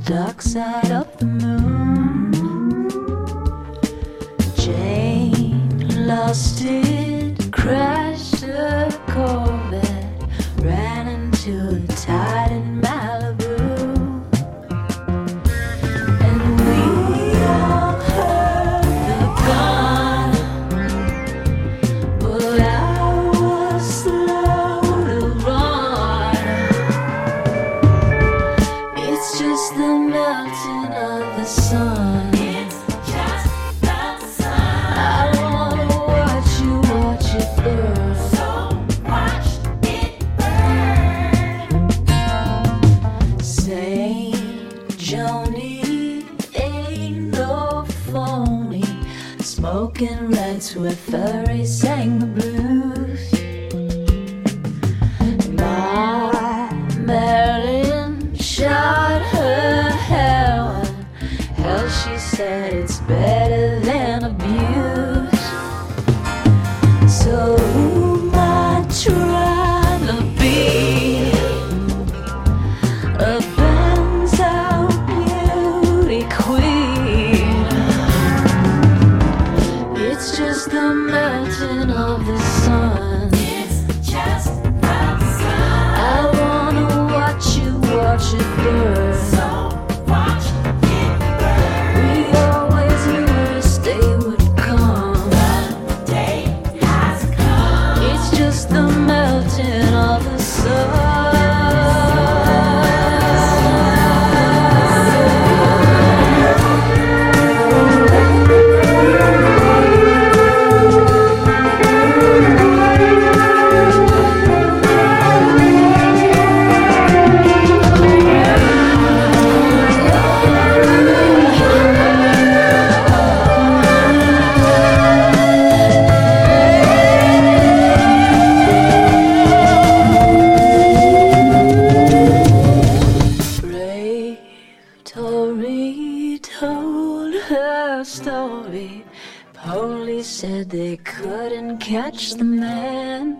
dark side of the moon. Jane lost it, crashed a Corvette, ran into the tide in Malibu. And we all heard the gun, but I was slow to run. It's just the melting of the sun. It's just the sun. I wanna watch it burn. So watch it burn. Saint Joni ain't no phony, smoking reds where Furry sang the blues. My Marilyn shot her heroin. Hell, she said it's better than abuse. So who am I trying to be? A Benz out beauty queen. It's just the melting of the sun. It's just the sun. I wanna watch it burn. So watch it burn. We always knew this day would come. The day has come. It's just the melting of the sun. Brave Tori told her story. Police said they couldn't catch the man.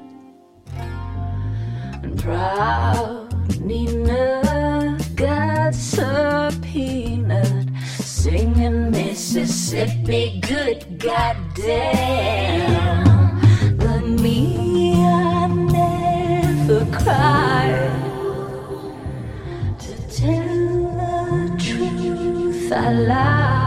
And proud Nina got subpoenaed, singing Mississippi good goddamn. But me, I never cried. To tell the truth, I lied.